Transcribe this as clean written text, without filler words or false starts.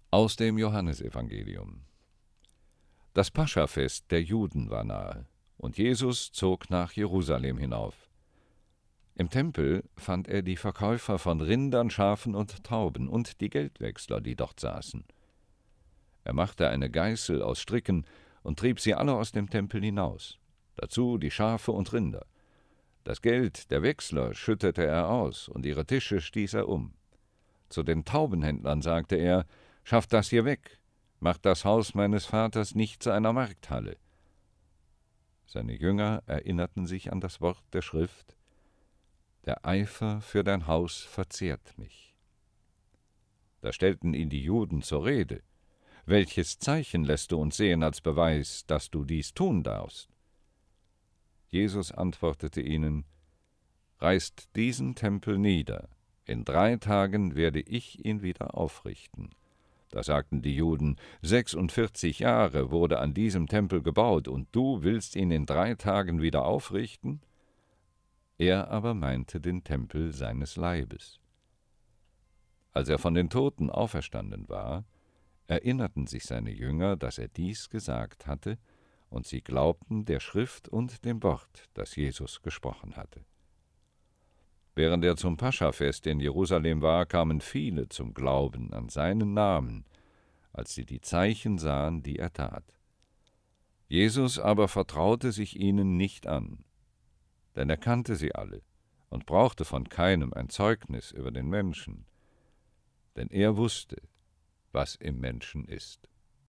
Aus dem Johannesevangelium. Das Paschafest der Juden war nahe, und Jesus zog nach Jerusalem hinauf. Im Tempel fand er die Verkäufer von Rindern, Schafen und Tauben und die Geldwechsler, die dort saßen. Er machte eine Geißel aus Stricken und trieb sie alle aus dem Tempel hinaus, dazu die Schafe und Rinder. Das Geld der Wechsler schüttete er aus, und ihre Tische stieß er um. Zu den Taubenhändlern sagte er: »Schafft das hier weg, macht das Haus meines Vaters nicht zu einer Markthalle.« Seine Jünger erinnerten sich an das Wort der Schrift: »Der Eifer für dein Haus verzehrt mich.« Da stellten ihn die Juden zur Rede: »Welches Zeichen lässt du uns sehen als Beweis, dass du dies tun darfst?« Jesus antwortete ihnen: »Reißt diesen Tempel nieder, in 3 Tagen werde ich ihn wieder aufrichten.« Da sagten die Juden: 46 Jahre wurde an diesem Tempel gebaut, und du willst ihn in 3 Tagen wieder aufrichten? Er aber meinte den Tempel seines Leibes. Als er von den Toten auferstanden war, erinnerten sich seine Jünger, dass er dies gesagt hatte, und sie glaubten der Schrift und dem Wort, das Jesus gesprochen hatte. Während er zum Paschafest in Jerusalem war, kamen viele zum Glauben an seinen Namen, als sie die Zeichen sahen, die er tat. Jesus aber vertraute sich ihnen nicht an, denn er kannte sie alle und brauchte von keinem ein Zeugnis über den Menschen, denn er wusste, was im Menschen ist.